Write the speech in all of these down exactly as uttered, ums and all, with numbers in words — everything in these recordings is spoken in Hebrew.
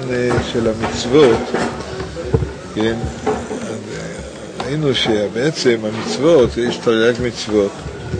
של המצוות, כן, ראינו שבעצם המצוות, יש תרי"ג מצוות,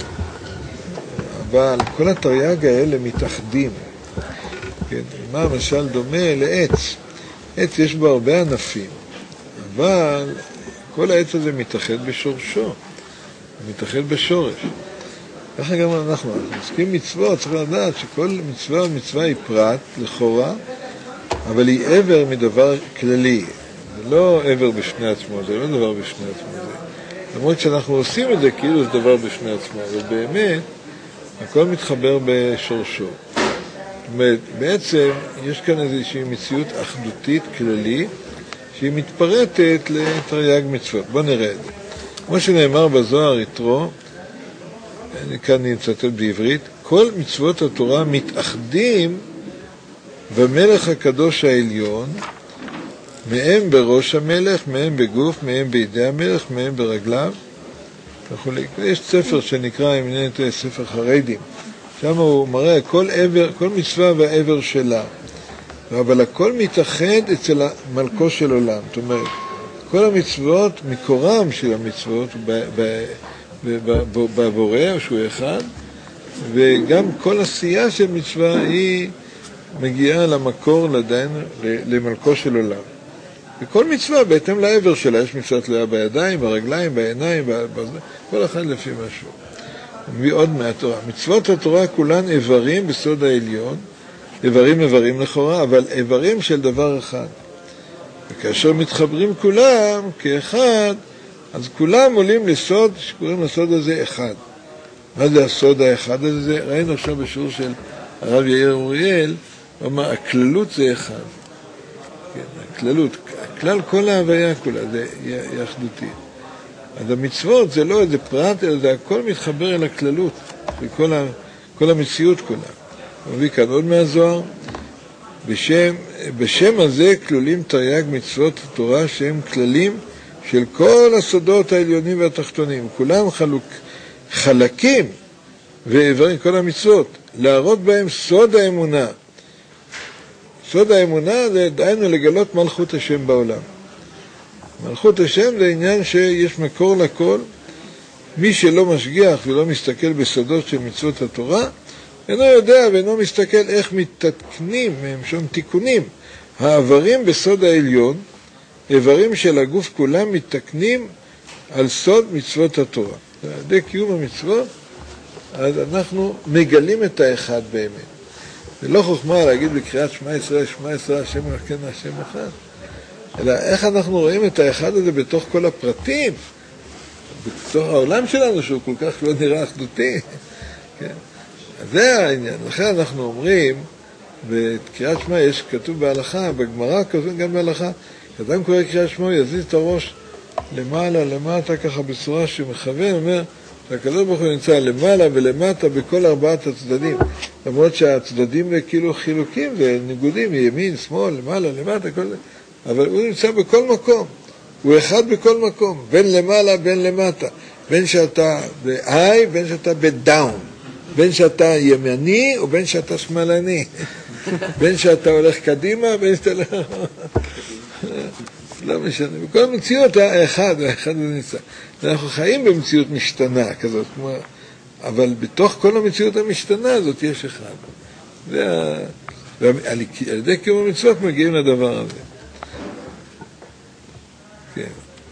אבל כל התרי"ג האלה מתאחדים. כן, מה למשל דומה לעץ? עץ יש בו הרבה ענפים, אבל כל העץ הזה מתאחד בשורשו, מתאחד בשורש. ככה גם אנחנו, אנחנו עוסקים מצוות, צריך לדעת שכל מצווה ומצווה היא פרט לכאורה, אבל היא עבר מדבר כללי. זה לא עבר בשני עצמו, זה לא דבר בשני עצמו. זה. למרות שאנחנו עושים את זה כאילו זה דבר בשני עצמו, אבל באמת הכל מתחבר בשורשו. זאת אומרת, בעצם יש כאן איזושהי מציאות אחדותית כללי שהיא מתפרטת לתרי"ג מצוות. בואו נראה את זה. כמו שנאמר בזוהר יתרו, כאן אני מצטט בעברית, כל מצוות התורה מתאחדים במלך הקדוש העליון, מהם בראש המלך, מהם בגוף, מהם בידי המלך, מהם ברגליו וכו'. יש ספר שנקרא, אם נהיית ספר חרדים, שם הוא מראה כל עבר, כל מצווה והעבר שלה, אבל הכל מתאחד אצל מלכו של עולם. זאת אומרת, כל המצוות, מקורם של המצוות בבורא, שהוא אחד, וגם כל עשייה של מצווה היא מגיעה למקור, לדיין, למלכו של עולם. וכל מצווה בהתאם לעבר שלה, יש מצווה תלויה בידיים, ברגליים, בעיניים, בזה, כל אחד לפי משהו. ועוד מהתורה. מצוות התורה כולן איברים בסוד העליון, איברים איברים לכאורה, אבל איברים של דבר אחד. וכאשר מתחברים כולם כאחד, אז כולם עולים לסוד, שקוראים לסוד הזה אחד. מה זה הסוד האחד הזה? ראינו עכשיו בשיעור של הרב יאיר אוריאל, הוא אמר, הכללות זה אחד. כן, הכללות, הכלל, כל ההוויה כולה, זה יחדותי. אז המצוות זה לא איזה פרט, אלא זה הכל מתחבר אל הכללות, וכל ה, כל המציאות כולה. הוא מביא כאן עוד מהזוהר, בשם, בשם הזה כלולים תרי"ג מצוות התורה שהם כללים של כל הסודות העליונים והתחתונים, כולם חלוק, חלקים ואיברים, כל המצוות, להראות בהם סוד האמונה. סוד האמונה זה דיינו לגלות מלכות השם בעולם. מלכות השם זה עניין שיש מקור לכל. מי שלא משגיח ולא מסתכל בסודות של מצוות התורה, אינו יודע ואינו מסתכל איך מתתקנים, הם שם תיקונים. העברים בסוד העליון, איברים של הגוף כולם מתתקנים על סוד מצוות התורה. על ידי קיום המצוות, אז אנחנו מגלים את האחד באמת. זה לא חוכמה להגיד בקריאת שמע ישראל, שמע ישראל, השם אלוקינו, השם אחד. אלא איך אנחנו רואים את האחד הזה בתוך כל הפרטים, בתוך העולם שלנו שהוא כל כך לא נראה אחדותי. כן? אז זה העניין. לכן אנחנו אומרים, בקריאת שמע יש כתוב בהלכה, בגמרא כתוב גם בהלכה, אדם קורא קריאת שמע, הוא יזיז את הראש למעלה, למטה, ככה בצורה שהוא מכוון, אומר, שהקדוש ברוך הוא נמצא למעלה ולמטה בכל ארבעת הצדדים. למרות שהצדדים זה כאילו חילוקים, זה ניגודים, ימין, שמאל, למעלה, למטה, כל זה. אבל הוא נמצא בכל מקום. הוא אחד בכל מקום, בין למעלה, בין למטה. בין שאתה ב-I, בין שאתה ב-down. בין שאתה ימני או בין שאתה שמאלני. בין שאתה הולך קדימה, בין שאתה הולך... לא משנה. בכל מציאות האחד, האחד זה נמצא. אנחנו חיים במציאות משתנה כזאת, כמו... אבל בתוך כל המציאות המשתנה הזאת יש אחד. זה... ועל ידי קיום המצוות מגיעים לדבר הזה. כן.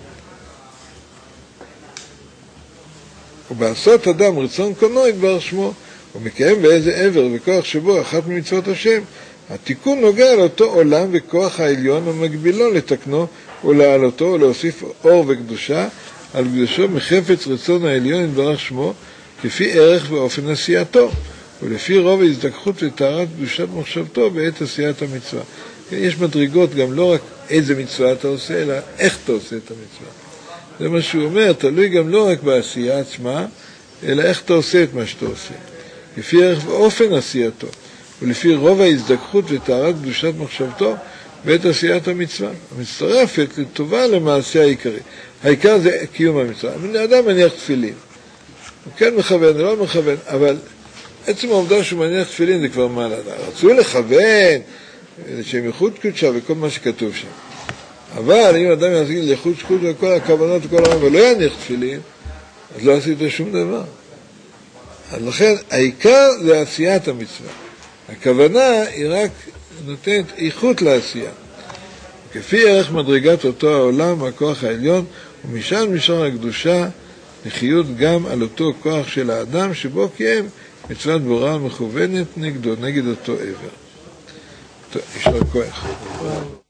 ובעשות אדם רצון קונו יתברך שמו, ומקיים באיזה עבר וכוח שבו אחת ממצוות השם, התיקון נוגע לאותו עולם וכוח העליון ומגבילו לתקנו ולעלותו ולהוסיף אור וקדושה על קדושו מחפץ רצון העליון יתברך שמו, כפי ערך ואופן עשייתו, ולפי רוב ההזדכחות וטהרת קדושת מחשבתו בעת עשיית המצווה. יש מדרגות גם לא רק איזה מצווה אתה עושה, אלא איך אתה עושה את המצווה. זה מה שהוא אומר, תלוי גם לא רק בעשייה עצמה, אלא איך אתה עושה את מה שאתה עושה. לפי ערך ואופן עשייתו, ולפי רוב ההזדכחות וטהרת קדושת מחשבתו בעת עשיית המצווה. המצטרפת לטובה למעשה העיקרי. העיקר זה קיום המצווה. אדם מניח תפילין. הוא כן מכוון, הוא לא מכוון, אבל עצם העובדה שהוא מניח תפילין זה כבר מעלה. רצו לכוון, שהם ייחוד קודשה וכל מה שכתוב שם. אבל אם אדם ישיג לייחוד קודשה וכל הכוונות וכל הרעיון ולא יניח תפילין, אז לא עשית שום דבר. אז לכן העיקר זה עשיית המצווה. הכוונה היא רק נותנת איכות לעשייה. כפי ערך מדרגת אותו העולם, הכוח העליון, ומשם משם הקדושה, לחיות גם על אותו כוח של האדם שבו קיים מצוות בורא מכוונת נגדו, נגד אותו עבר. טוב, ישר כוח.